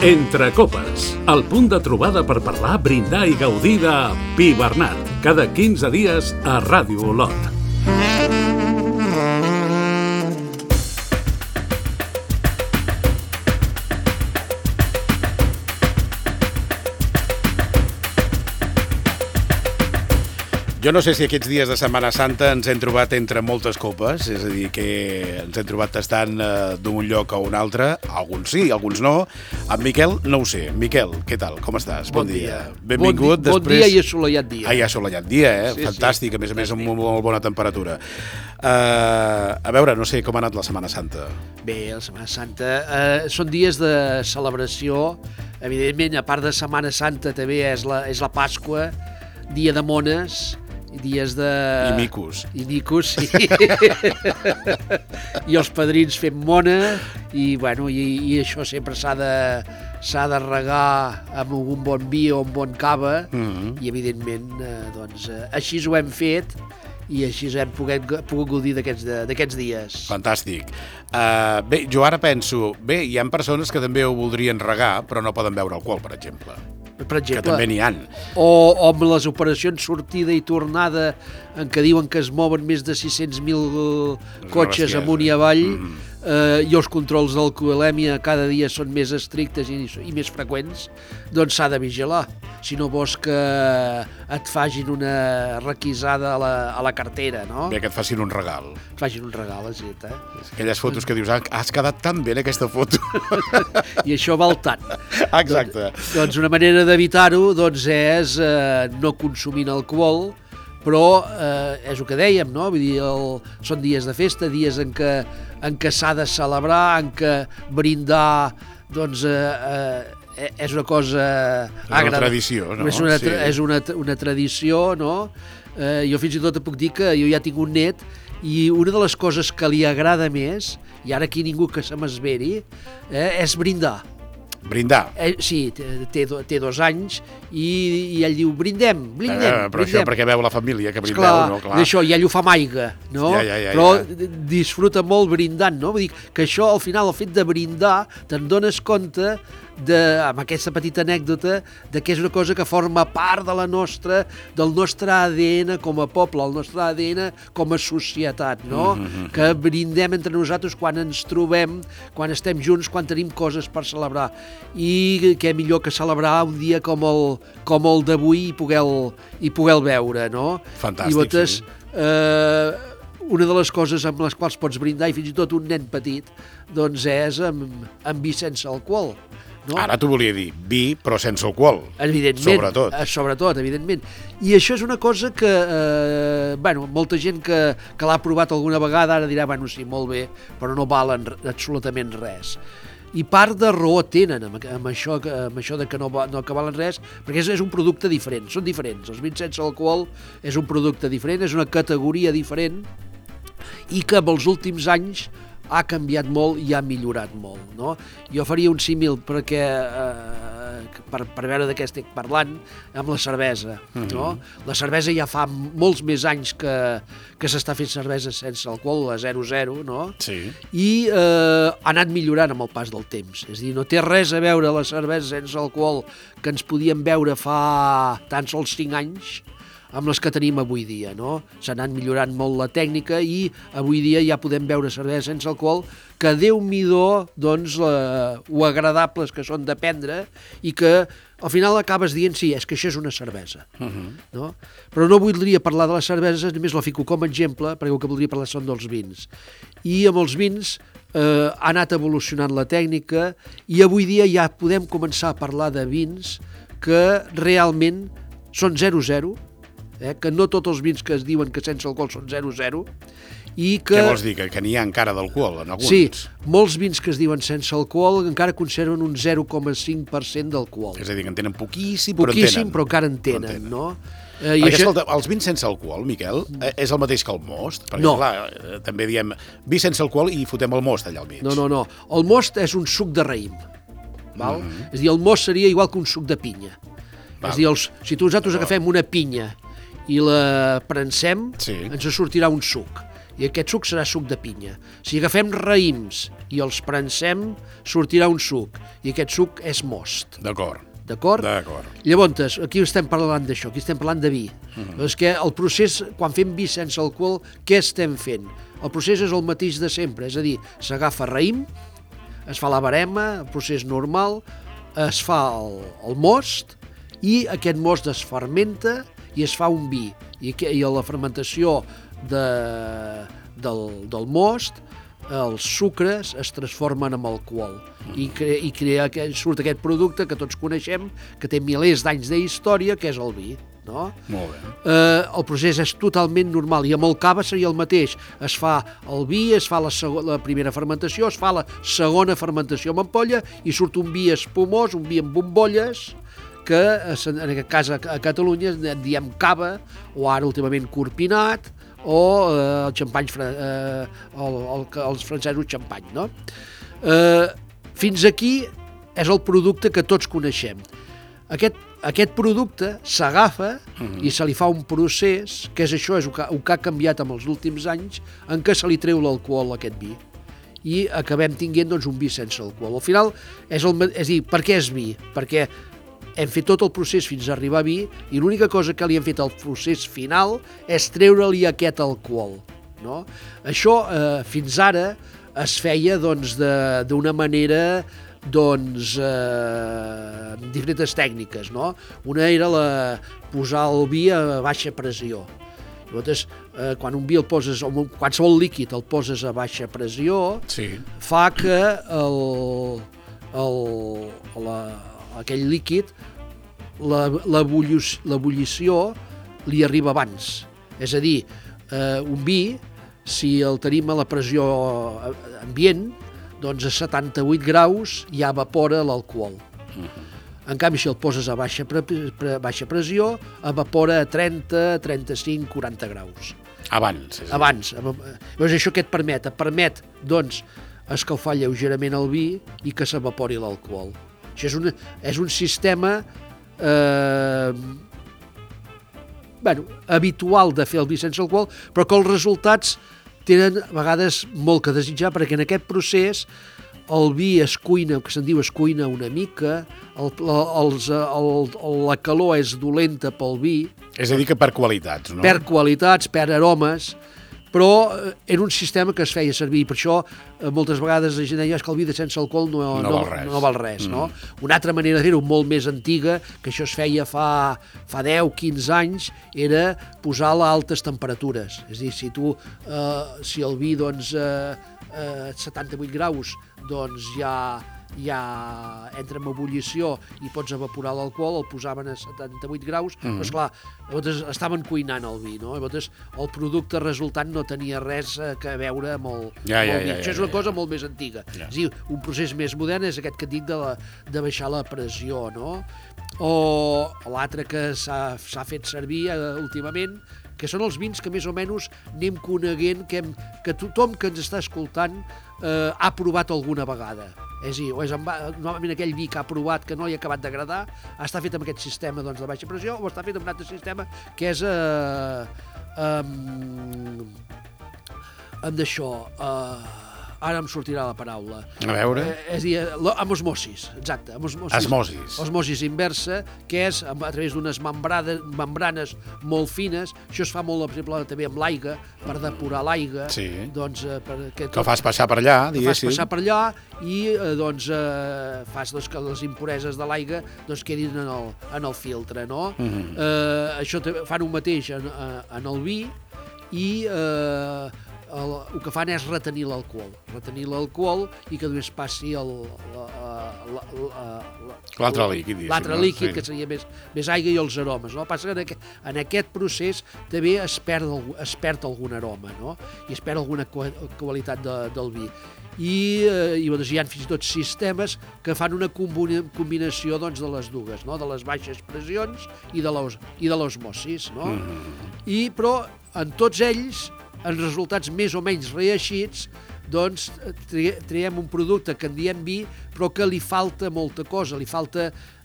Entre copes, el punt de trobada per parlar, brindar i gaudir de Vi Bernat, cada 15 dies a Ràdio Olot. Jo no sé si aquests dies de Setmana Santa ens hem trobat entre moltes copes, és a dir, que ens hem trobat tastant d'un lloc a un altre, alguns sí, alguns no. En Miquel no ho sé. Miquel, què tal? Com estàs? Bon dia. Benvingut. Bon dia i assolellat dia. Ah, i assolellat dia, eh? Sí, fantàstic, a més amb molt bona temperatura. A veure, no sé com ha anat la Setmana Santa. Bé, la Setmana Santa són dies de celebració. Evidentment, a part de Setmana Santa també és la Pasqua, dia de mones, dies de... I micos. I micos, sí. I els padrins fent mona, i això sempre s'ha de regar amb un bon vi o un bon cava, i evidentment, així ho hem fet, i així hem pogut gaudir d'aquests dies. Fantàstic. Bé, jo ara penso, hi ha persones que també ho voldrien regar, però no poden beure alcohol, per exemple. Que també n'hi ha. O amb les operacions sortida i tornada en què diuen que es mouen més de 600.000 cotxes amunt i avall, i els controls d'alcoholèmia cada dia són més estrictes i més freqüents, doncs s'ha de vigilar. Si no vols que et facin una requisada a la cartera, no? Bé, que et facin un regal. Et facin un regal, exacte. Aquelles fotos que dius, has quedat tan bé en aquesta foto. I això val tant. Exacte. Doncs una manera d'evitar-ho és no consumint alcohol, però és el que dèiem, no? Vull dir, són dies de festa, dies en què s'ha de celebrar, en què brindar, doncs, és una cosa agradable. És una tradició, no? És una tradició, no? Jo fins i tot et puc dir que jo ja tinc un net i una de les coses que li agrada més, i ara aquí ningú que se m'esveri, és brindar. Brindar? Sí, té 2 anys i ell diu, brindem. Però això perquè veu la família que brindeu, no? Clar. Això, i ell ho fa amb aigua, no? Però disfruta molt brindant, no? Vull dir que això, al final, el fet de brindar, te'n dones compte, amb aquesta petita anècdota, que és una cosa que forma part del nostre ADN com a poble, el nostre ADN com a societat, no? Que brindem entre nosaltres quan ens trobem, quan estem junts, quan tenim coses per celebrar. I què millor que celebrar un dia com el d'avui i poder veure, no? Fantàstic, sí. Una de les coses amb les quals pots brindar, i fins i tot un nen petit, doncs és amb vi sense alcohol. No? Ara t'ho volia dir, vi però sense alcohol, evidentment, sobretot, evidentment. I això és una cosa que, molta gent que l'ha provat alguna vegada ara dirà, sí, molt bé, però no valen absolutament res. I part de raó tenen amb això de que no valen res, perquè és un producte diferent, són diferents. Els vins sense alcohol és un producte diferent, és una categoria diferent, i que amb els últims anys ha canviat molt i ha millorat molt, no? Jo faria un símil per veure de què estic parlant amb la cervesa, no? La cervesa ja fa molts més anys que s'està fent cervesa sense alcohol, la 0,0, no? Sí. I ha anat millorant amb el pas del temps. És a dir, no té res a veure la cervesa sense alcohol que ens podíem veure fa tan sols 5 anys amb les que tenim avui dia, no? S'ha anat millorant molt la tècnica i avui dia ja podem beure cervesa sense alcohol que Déu-n'hi-do, doncs, ho agradables que són de prendre i que al final acabes dient, sí, és que això és una cervesa, no? Però no voldria parlar de les cerveses, només la fico com a exemple, perquè el que voldria parlar són dels vins. I amb els vins ha anat evolucionant la tècnica i avui dia ja podem començar a parlar de vins que realment són 0,0, que no tots els vins que es diuen que sense alcohol són 0,0, i que... Què vols dir? Que n'hi ha encara d'alcohol en alguns? Sí, molts vins que es diuen sense alcohol encara conserven un 0,5% d'alcohol. És a dir, que en tenen poquíssim, però encara en tenen, no? Escolta, els vins sense alcohol, Miquel, és el mateix que el most? Perquè, no. Clar, també diem vi sense alcohol i fotem el most allà al mig. No. El most és un suc de raïm. Val? És a dir, el most seria igual que un suc de pinya. És a dir, si nosaltres agafem una pinya i la prensem, ens sortirà un suc. i aquest suc serà suc de pinya. Si agafem raïms i els prensem, sortirà un suc, i aquest suc és most. D'acord. D'acord? Llavors, aquí estem parlant d'això, aquí estem parlant de vi. És que el procés, quan fem vi sense alcohol, què estem fent? El procés és el mateix de sempre, és a dir, s'agafa raïm, es fa la barema, el procés normal, es fa el most, i aquest most es fermenta i es fa un vi. I la fermentació del most, els sucres es transformen en alcohol i surt aquest producte que tots coneixem, que té milers d'anys d'història, que és el vi. No? Molt bé. El procés és totalment normal i amb el cava seria el mateix. Es fa el vi, es fa la primera fermentació, es fa la segona fermentació amb ampolla i surt un vi espumós, un vi amb bombolles, que en aquest cas a Catalunya en diem cava, o ara últimament corpinat, o el xampany, els francesos xampany, no? Fins aquí és el producte que tots coneixem. Aquest producte s'agafa i se li fa un procés, que és això, és el que ha canviat en els últims anys, en què se li treu l'alcohol a aquest vi. I acabem tinguent un vi sense alcohol. Al final, és a dir, per què és vi? Perquè hem fet tot el procés fins a arribar a vi i l'única cosa que li hem fet al procés final és treure-li aquest alcohol. No? Això fins ara es feia d'una manera amb diferents tècniques. No? Una era posar el vi a baixa pressió. Llavors, quan un vi el poses, o qualsevol líquid el poses a baixa pressió, fa que aquell líquid, l'ebullició li arriba abans. És a dir, un vi, si el tenim a la pressió ambient, doncs a 78 graus ja evapora l'alcohol. En canvi, si el poses a baixa pressió, evapora a 30, 35, 40 graus. Abans. Abans. Llavors, això què et permet? Et permet, doncs, escalfar lleugerament el vi i que s'evapori l'alcohol. Això és un sistema habitual de fer el vi sense alcohol, però que els resultats tenen a vegades molt que desitjar, perquè en aquest procés el vi es cuina, que se'n diu es cuina una mica, la calor és dolenta pel vi. És a dir, que per qualitats, no? Per qualitats, per aromes, però era un sistema que es feia servir, per això moltes vegades la gent deia que el vi sense alcohol no val res. No? Una altra manera de fer-ho, molt més antiga, que això es feia fa 10-15 anys, era posar-la a altes temperatures. És a dir, si el vi a 78 graus ja entra en ebullició i pots evaporar l'alcohol, el posaven a 78 graus, però esclar, llavors estaven cuinant el vi, no? Llavors el producte resultant no tenia res a veure amb el vi. Això és una cosa molt més antiga. És a dir, un procés més modern és aquest que et dic de baixar la pressió, no? O l'altre que s'ha fet servir últimament, que són els vins que més o menys anem coneguent, que tothom que ens està escoltant ha provat alguna vegada. És a dir, normalment aquell vi que ha provat que no li ha acabat d'agradar està fet amb aquest sistema de baixa pressió o està fet amb un altre sistema que és amb d'això, ara em sortirà la paraula. A veure? És a dir, amb osmosis, exacte. Osmosis. Osmosis inversa, que és a través d'unes membranes molt fines. Això es fa molt, per exemple, també amb l'aigua, per depurar l'aigua. Sí. Que el fas passar per allà, diguéssim. El fas passar per allà i fas que les impureses de l'aigua quedin en el filtre, no? Això fan un mateix en el vi i el que fan és retenir l'alcohol i que només passi l'altre líquid. L'altre líquid, que seria més aigua i els aromes. No? Passa que en aquest procés també es perd algun aroma, no? I es perd alguna qualitat del vi. I hi ha fins i tot sistemes que fan una combinació de les dues, no? De les baixes pressions i de l'osmosis. No? Però en tots ells en resultats més o menys reeixits, doncs traiem un producte que en diem vi, però que li falta molta cosa, li falta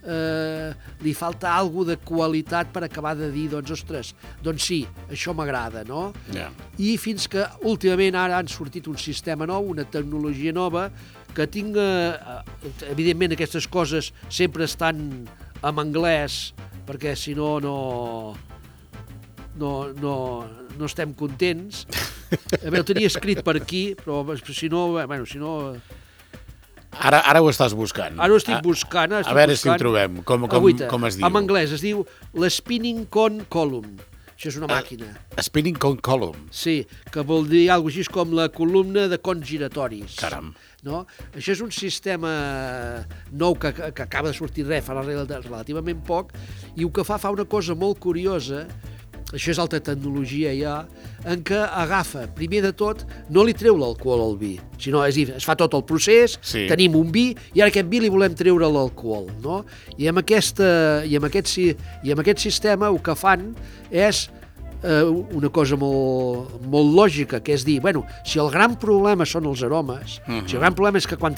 alguna de qualitat per acabar de dir, doncs, ostres, doncs sí, això m'agrada, no? Yeah. I fins que últimament ara han sortit un sistema nou, una tecnologia nova, que evidentment aquestes coses sempre estan en anglès, perquè si no estem contents. A veure, ho tenia escrit per aquí, però si no... Ara ho estàs buscant. Ara ho estic buscant. A veure si ho trobem. Com es diu? En anglès es diu l'Spinning Cone Column. Això és una màquina. Spinning Cone Column. Sí, que vol dir alguna cosa així com la columna de cons giratoris. Caram. No? Això és un sistema nou que acaba de sortir fa relativament poc, i el que fa una cosa molt curiosa, això és alta tecnologia ja, en què agafa, primer de tot, no li treu l'alcohol al vi, sinó, és a dir, es fa tot el procés, sí. Tenim un vi, i ara aquest vi li volem treure l'alcohol, no? I amb aquest sistema el que fan és una cosa molt lògica, que és dir, bueno, si el gran problema són els aromes, si el gran problema és que quan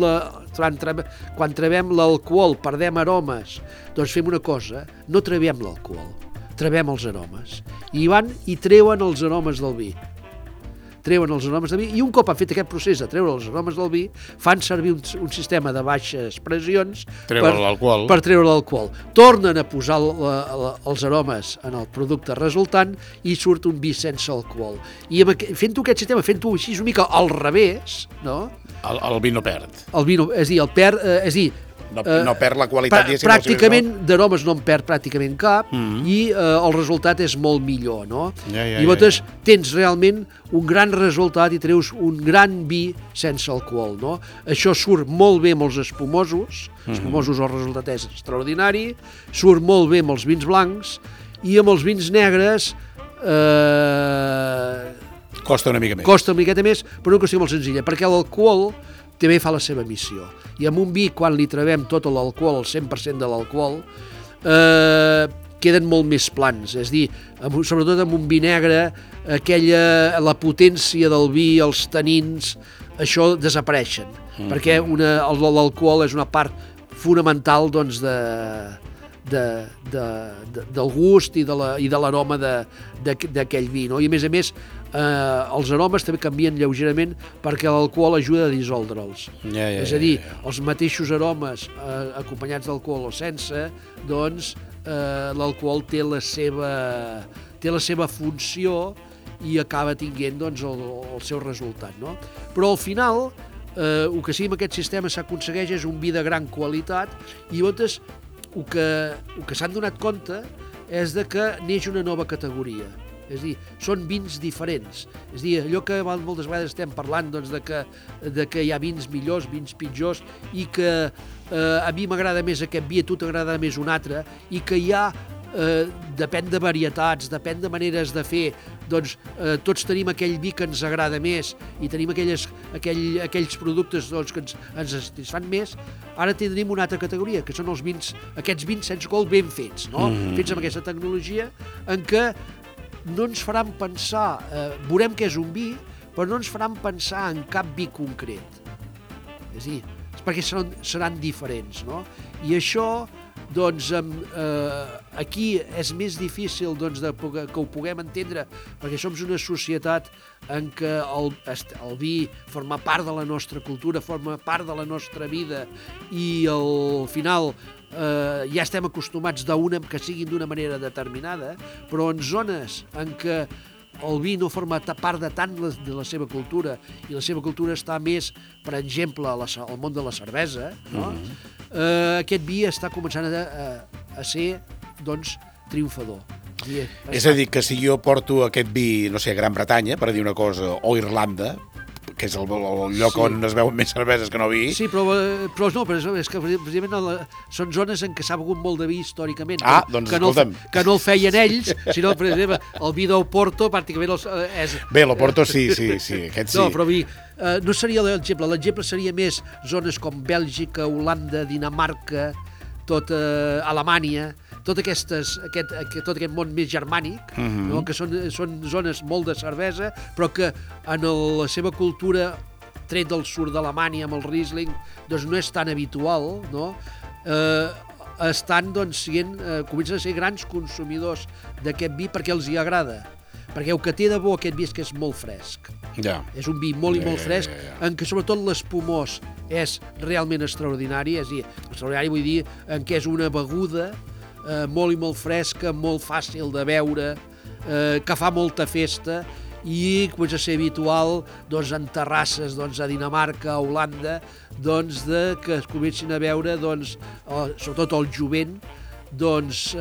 trebem l'alcohol perdem aromes, doncs fem una cosa, no trebem l'alcohol, trebem els aromes. I van i treuen els aromes del vi. I un cop han fet aquest procés de treure els aromes del vi, fan servir un sistema de baixes pressions per treure l'alcohol. Tornen a posar els aromes en el producte resultant i surt un vi sense alcohol. I fent-ho aquest sistema, fent-ho així una mica al revés, no? El vi no perd. El vi no, és a dir, no perd la qualitat. Pràcticament d'aromes no en perd pràcticament cap, i el resultat és molt millor, no? I llavors tens realment un gran resultat i treus un gran vi sense alcohol, no? Això surt molt bé amb els espumosos, el resultat és extraordinari, surt molt bé amb els vins blancs, i amb els vins negres costa una mica més. Costa una miqueta més, però una qüestió molt senzilla, perquè l'alcohol també fa la seva missió. I amb un vi, quan li trevem tot l'alcohol, el 100% de l'alcohol, queden molt més plans. És a dir, sobretot amb un vi negre, la potència del vi, els tanins, això desapareixen. Perquè l'alcohol és una part fonamental, doncs, del gust i de l'aroma d'aquell vi, no? I a més, els aromes també canvien lleugerament perquè l'alcohol ajuda a dissoldre'ls. És a dir, els mateixos aromes acompanyats d'alcohol o sense, doncs l'alcohol té la seva funció i acaba tinguent, doncs, el seu resultat, no? Però al final el que sí amb aquest sistema s'aconsegueix és un vi de gran qualitat, i llavors el que s'han donat compte és que neix una nova categoria. És a dir, són vins diferents. És a dir, allò que moltes vegades estem parlant, doncs, de que hi ha vins millors, vins pitjors, i que a mi m'agrada més aquest vi, a tu t'agrada més un altre, i que hi ha, depèn de varietats, depèn de maneres de fer, doncs tots tenim aquell vi que ens agrada més i tenim aquells productes, doncs, que ens satisfan més. Ara tindrem una altra categoria, que són aquests vins sense alcohol ben fets, no? Fets amb aquesta tecnologia, en què no ens faran pensar, veurem que és un vi, però no ens faran pensar en cap vi concret. És a dir, perquè seran diferents, no? I això, doncs, aquí és més difícil, doncs, que ho puguem entendre, perquè som una societat en què el vi forma part de la nostra cultura, forma part de la nostra vida, i al final ja estem acostumats que siguin d'una manera determinada, però en zones en què el vi no forma part de tant de la seva cultura, i la seva cultura està més, per exemple, al món de la cervesa, no? Aquest vi està començant a ser, doncs, triomfador. És a dir, que si jo porto aquest vi, no sé, a Gran Bretanya, per dir una cosa, o Irlanda, que és el lloc on es veuen més cerveses que no vi. Sí, però és que precisament són zones en què s'ha begut molt de vi històricament. Doncs escolta'm. Que no el feien ells, sinó, per exemple, el vi d'Oporto pràcticament és... Bé, l'Oporto sí, aquest sí. No, però no seria l'exemple seria més zones com Bèlgica, Holanda, Dinamarca, Alemanya, tot aquest món més germànic, no? Que són zones molt de cervesa, però que en la seva cultura, tret del sud d'Alemanya amb el Riesling, doncs no és tan habitual, no? Comencen a ser grans consumidors d'aquest vi perquè els hi agrada. Perquè el que té de bo aquest vi és que és molt fresc. Ja. És un vi molt i molt fresc, en què sobretot l'espumós és realment extraordinari, és a dir, extraordinari vull dir en què és una beguda molt i molt fresca, molt fàcil de beure, que fa molta festa i comença a ser habitual doncs, en terrasses a Dinamarca, a Holanda, doncs, que es comencin a veure, doncs, sobretot el jovent, doncs,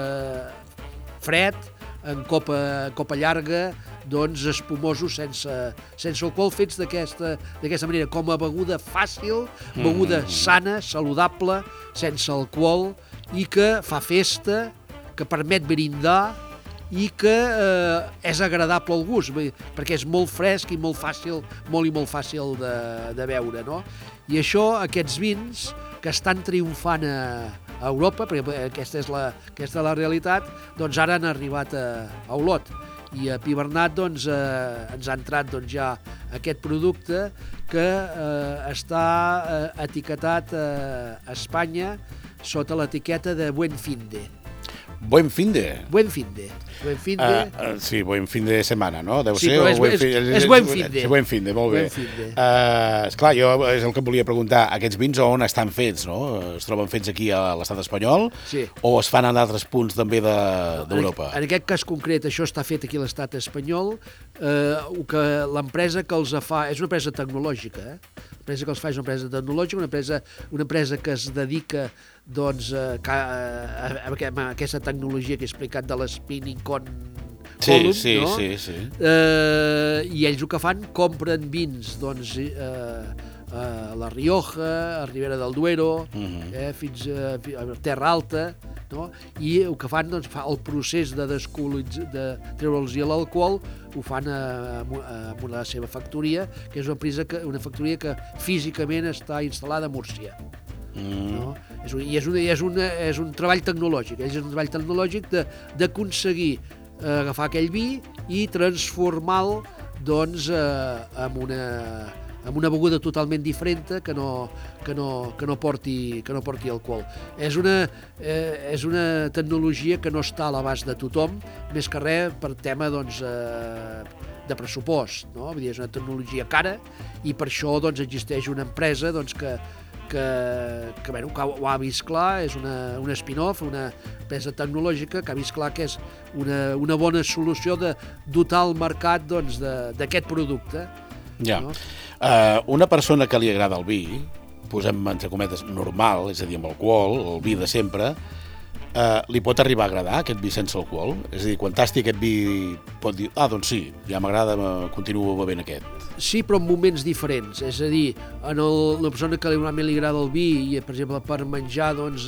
fred, en copa llarga, doncs espumosos sense alcohol, fets d'aquesta manera, com a beguda fàcil, beguda sana, saludable, sense alcohol, i que fa festa, que permet brindar i que és agradable al gust, perquè és molt fresc i molt fàcil de beure, no? I això, aquests vins que estan triomfant a Europa, perquè aquesta és la realitat, doncs ara han arribat a Olot. I a Pibernat doncs, ens ha entrat doncs, ja aquest producte que està etiquetat a Espanya sota l'etiqueta de Buen Finde. Buen Finde? Buen Finde. Sí, Buen Finde de setmana, no? Deu sí, ser, però és Buen Finde. Buen Finde, molt bé. Esclar, jo és el que em volia preguntar. Aquests vins on estan fets, no? Es troben fets aquí a l'estat espanyol? Sí. O es fan en altres punts també d'Europa? En aquest cas concret, això està fet aquí a l'estat espanyol. L'empresa que els fa és una empresa tecnològica, L'empresa que els fa és una empresa tecnològica, una empresa que es dedica doncs, a aquesta tecnologia que he explicat de l'Spinning Column, no? Sí. I ells el que fan, compren vins doncs, a La Rioja, a Ribera del Duero, fins a Terra Alta, no? I el que fan, doncs, el procés de treure'ls l'alcohol ho fan amb la seva factoria, que és una factoria que físicament està instal·lada a Múrcia. No? I és un treball tecnològic, d'aconseguir agafar aquell vi i transformar-lo doncs, en una beguda totalment diferent que no porti alcohol. És una tecnologia que no està a l'abast de tothom, més que res per tema doncs, de pressupost, no? Vull dir, és una tecnologia cara i per això doncs, existeix una empresa doncs, que ho ha vist clar, és una spin-off, una empresa tecnològica que ha vist clar que és una bona solució de dotar el mercat doncs, d'aquest producte. Ja. No? Una persona que li agrada el vi, posem entre cometes normal, és a dir, amb alcohol, el vi de sempre, li pot arribar a agradar aquest vi sense alcohol? És a dir, quan tasti aquest vi pot dir, doncs sí, ja m'agrada, continuo bevent aquest. Sí, però en moments diferents. És a dir, a la persona que realment li agrada el vi i, per exemple, per menjar, doncs,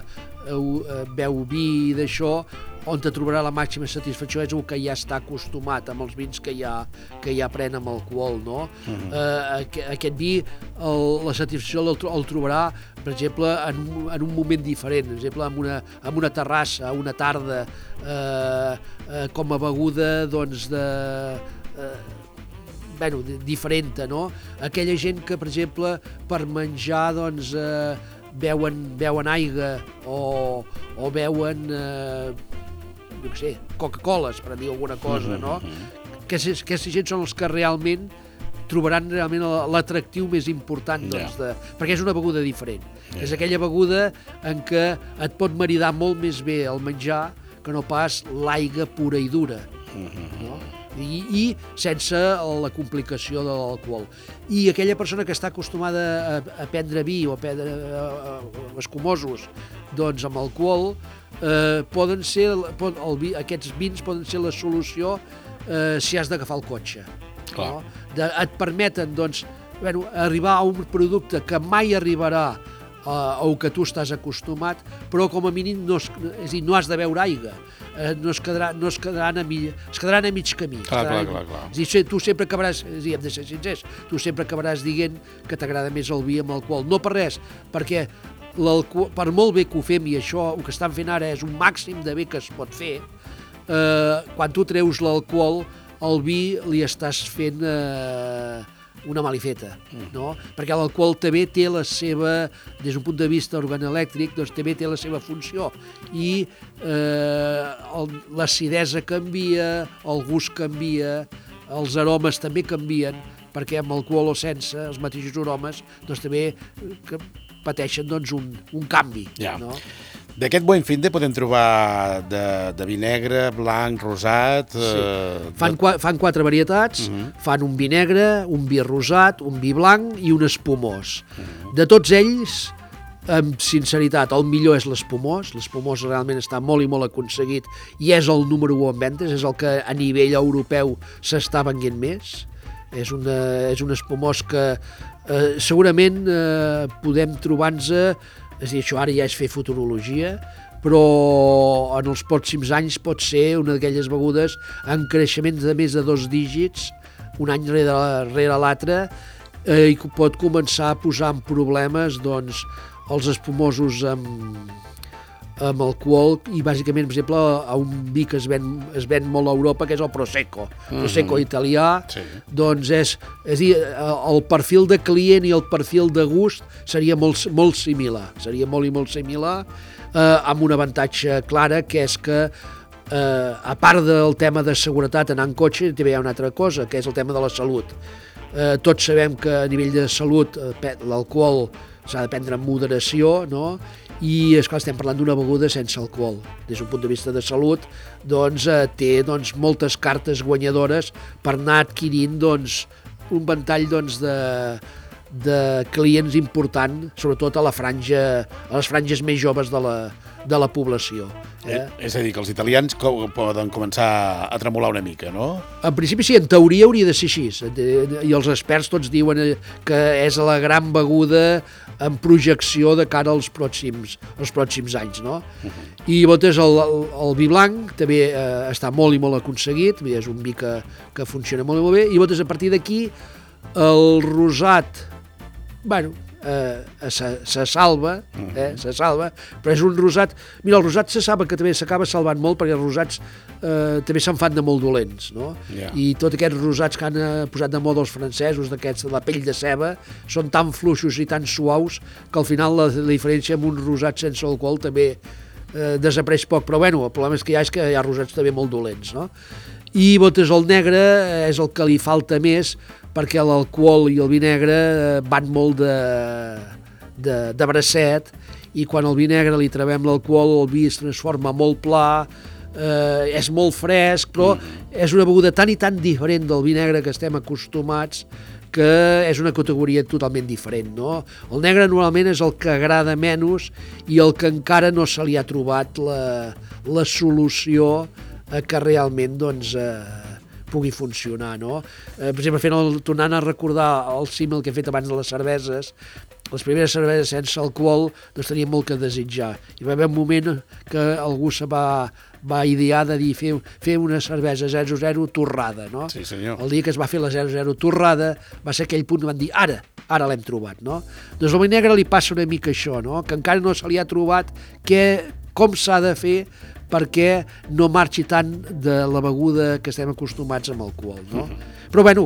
beu vi d'això, on te trobarà la màxima satisfacció és el que ja està acostumat amb els vins que ja pren amb alcohol, no? Aquest vi, la satisfacció el trobarà, per exemple, en un moment diferent, per exemple, en una terrassa, una tarda, com a beguda, doncs, diferent, no? Aquella gent que, per exemple, per menjar, doncs, beuen aigua o beuen, no sé, Coca-Coles, per dir alguna cosa, no? Aquesta gent són els que realment trobaran realment l'atractiu més important, doncs, perquè és una beguda diferent. És aquella beguda en què et pot maridar molt més bé el menjar que no pas l'aigua pura i dura, no? I sense la complicació de l'alcohol. I aquella persona que està acostumada a prendre vi o a prendre escumosos doncs amb alcohol, aquests vins poden ser la solució si has d'agafar el cotxe. No? Et permeten doncs, arribar a un producte que mai arribarà o que tu estàs acostumat, però com a mínim no has de beure aigua, es quedaran a mig camí. Clar. És a dir, tu sempre acabaràs, hem de ser sincers, tu sempre acabaràs dient que t'agrada més el vi amb alcohol. No per res, perquè per molt bé que ho fem, i això, el que estan fent ara és un màxim de bé que es pot fer, quan tu treus l'alcohol, al vi li estàs fent una malifeta, no? Perquè l'alcohol també té la seva, des d'un punt de vista organelèctric, doncs també té la seva funció, i l'acidesa canvia, el gust canvia, els aromes també canvien, perquè amb alcohol o sense, els mateixos aromes, doncs també pateixen un canvi, no? D'aquest Buen Fin de podem trobar de vi negre, blanc, rosat... Fan 4 varietats, fan un vi negre, un vi rosat, un vi blanc i un espumós. De tots ells, amb sinceritat, el millor és l'espumós. L'espumós realment està molt i molt aconseguit i és el número 1 en ventes, és el que a nivell europeu s'està venent més. És un espumós que segurament podem trobar-nos. És a dir, això ara ja és fer futurologia, però en els pròxims anys pot ser una d'aquelles begudes en creixements de més de 2 dígits, un any rere l'altre, i pot començar a posar en problemes doncs, els espumosos amb alcohol, i bàsicament, per exemple, un vi que es ven molt a Europa, que és el Prosecco. Prosecco italià, doncs és a dir, el perfil de client i el perfil de gust seria molt similar, amb un avantatge clara, que és que a part del tema de seguretat anar en cotxe, també hi ha una altra cosa, que és el tema de la salut. Tots sabem que a nivell de salut l'alcohol s'ha de prendre amb moderació, no? I, esclar, estem parlant d'una beguda sense alcohol. Des d'un punt de vista de salut, doncs, té moltes cartes guanyadores per anar adquirint un ventall de clients important, sobretot a les franges més joves de la població. És a dir, que els italians poden començar a tremolar una mica, no? En principi sí, en teoria hauria de ser així, i els experts tots diuen que és la gran beguda en projecció de cara als pròxims anys, no? I llavors el vi blanc també està molt i molt aconseguit, és un vi que funciona molt i molt bé, i llavors a partir d'aquí el rosat, se salva, però és un rosat... Mira, el rosat se sap que també s'acaba salvant molt, perquè els rosats també se'n fan de molt dolents, no? I tots aquests rosats que han posat de moda els francesos, d'aquests de la pell de ceba, són tan fluixos i tan suaus que al final la diferència amb un rosat sense alcohol també desapareix poc, però bueno, el problema és que hi ha rosats també molt dolents, no? I botes el negre és el que li falta més, perquè l'alcohol i el vi negre van molt de bracet, i quan al vi negre li trevem l'alcohol, el vi es transforma molt pla, és molt fresc, però és una beguda tan i tan diferent del vi negre que estem acostumats, que és una categoria totalment diferent, no? El negre normalment és el que agrada menys i el que encara no se li ha trobat la solució que realment pugui funcionar, no? Per exemple, tornant a recordar el símil que he fet abans de les cerveses, les primeres cerveses sense alcohol doncs tenien molt que desitjar. Hi va haver un moment que algú se va idear de dir fer una cervesa 0-0 torrada, no? Sí, senyor. El dia que es va fer la 0-0 torrada va ser aquell punt que van dir ara l'hem trobat, no? Doncs al vi negre li passa una mica això, no? Que encara no se li ha trobat com s'ha de fer perquè no marxi tant de la beguda que estem acostumats amb alcohol, no? Però bueno,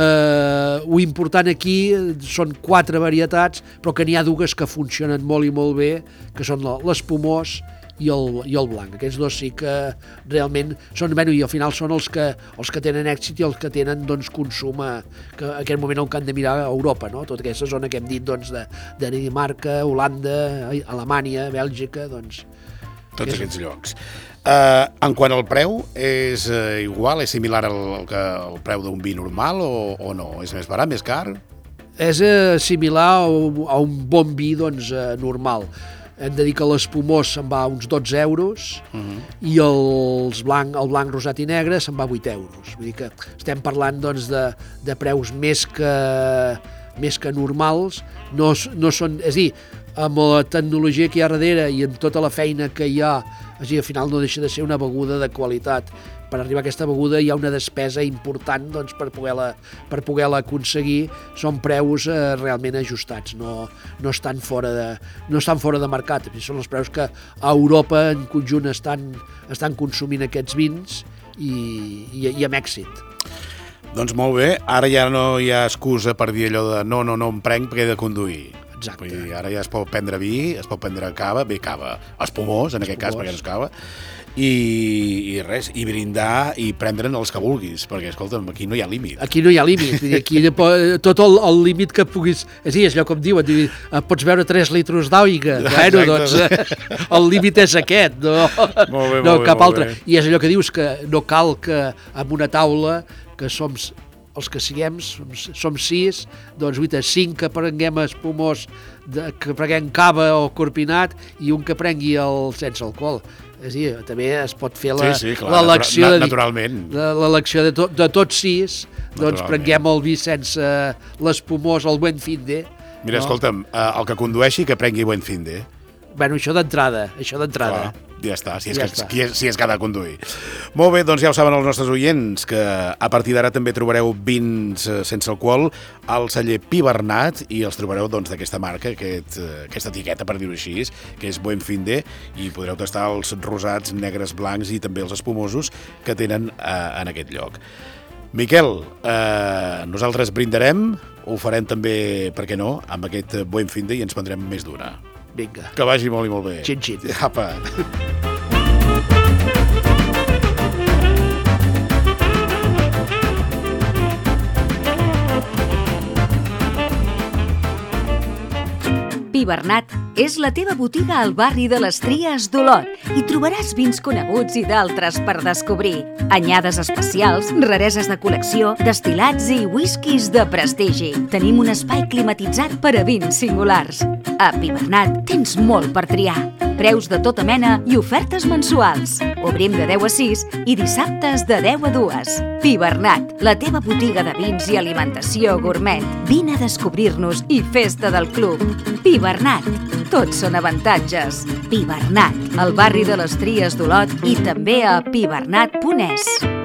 lo important aquí són 4 varietats, però que n'hi ha 2 que funcionen molt i molt bé, que són l'espumós i el blanc. Aquests 2 sí que realment són, i al final són els que tenen èxit i els que tenen consum, que en aquest moment el que han de mirar a Europa, no? Tota aquesta zona que hem dit de Dinamarca, Holanda, Alemanya, Bèlgica, tots aquests llocs. En quant al preu, és igual, és similar al preu d'un vi normal o no? És més barat, més car? És similar a un bon vi normal. Hem de dir que l'espumós se'n va a uns 12 euros i el blanc, rosat i negre se'n va a 8 euros. Vull dir que estem parlant de preus més que normals. No són, és a dir, amb la tecnologia que hi ha darrere i amb tota la feina que hi ha, al final no deixa de ser una beguda de qualitat. Per arribar a aquesta beguda hi ha una despesa important doncs, per poder-la aconseguir. Són preus realment ajustats, no estan fora de mercat. Són els preus que a Europa en conjunt estan consumint aquests vins i amb èxit. Doncs molt bé, ara ja no hi ha excusa per dir allò de no em prenc perquè he de conduir. Exacte. Vull dir, ara ja es pot prendre vi, es pot prendre cava, espumós en aquest cas perquè no és cava, i res, i brindar i prendre'n els que vulguis, perquè, escolta'm, aquí no hi ha límit. Aquí no hi ha límit, aquí tot el límit que puguis... És allò com diuen, pots beure 3 litres d'aigua, bueno, doncs el límit és aquest, no cap altre. I és allò que dius, que no cal que en una taula, que som els que siguem, som 6, doncs 5 que prenguem espumós, que prenguem cava o corpinat, i un que prengui el sense alcohol. És a dir, també es pot fer l'elecció de tots 6, doncs prenguem el vi sense l'espumós, el buen fin de. Mira, escolta'm, el que condueixi que prengui buen fin de. Bueno, això d'entrada. Ja està, si és que ha de conduir. Molt bé, doncs ja ho saben els nostres oients, que a partir d'ara també trobareu vins sense alcohol al celler Pi Bernat, i els trobareu doncs d'aquesta marca, aquesta etiqueta, per dir-ho així, que és Buen Fin de, i podreu tastar els rosats, negres, blancs i també els espumosos que tenen en aquest lloc. Miquel, nosaltres brindarem, ho farem també, per què no, amb aquest Buen Fin de, i ens prendrem més d'una. Vinga. Que vagi molt i molt bé. Xin. Apa. Pi Bernat és la teva botiga al barri de les Tries d'Olot. Hi trobaràs vins coneguts i d'altres per descobrir. Anyades especials, rareses de col·lecció, destil·lats i whiskies de prestigi. Tenim un espai climatitzat per a vins singulars. A Pi Bernat tens molt per triar. Preus de tota mena i ofertes mensuals. Obrim de 10 a 6 i dissabtes de 10 a 2. Pi Bernat, la teva botiga de vins i alimentació gourmet. Vine a descobrir-nos i festa del club. Pi Bernat, tots són avantatges. Pi Bernat, al barri de les Tries d'Olot i també a pibernat.es.